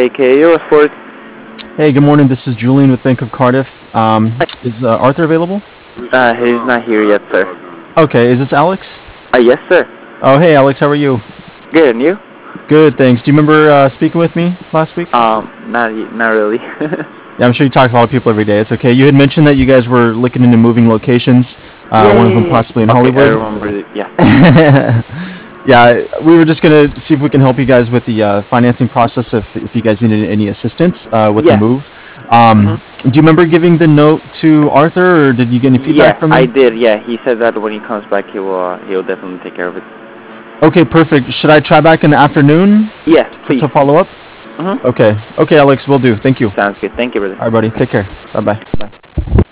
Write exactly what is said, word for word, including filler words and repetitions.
K K, you're a sport. Hey, good morning. This is Julian with Bank of Cardiff. Um, is uh, Arthur available? Uh, he's not here yet, sir. Okay, is this Alex? Uh, yes, sir. Oh, hey, Alex, how are you? Good, and you? Good, thanks. Do you remember uh, speaking with me last week? Um, not y- not really. Yeah, I'm sure you talk to a lot of people every day. It's okay. You had mentioned that you guys were looking into moving locations, uh, yeah, one of yeah, them yeah. possibly in Okay, Hollywood. I remember it, yeah. Yeah, we were just going to see if we can help you guys with the uh, financing process if, if you guys needed any assistance uh, with Yeah. the move. Um, Mm-hmm. Do you remember giving the note to Arthur, or did you get any feedback Yeah, from I him? did, yeah. He said that when he comes back, he will, uh, he'll definitely take care of it. Okay, perfect. Should I try back in the afternoon Yes, to, please. to follow up? Mm-hmm. Okay. Okay, Alex, we'll do. Thank you. Sounds good. Thank you, brother. All right, buddy. Take care. Bye-bye. Bye.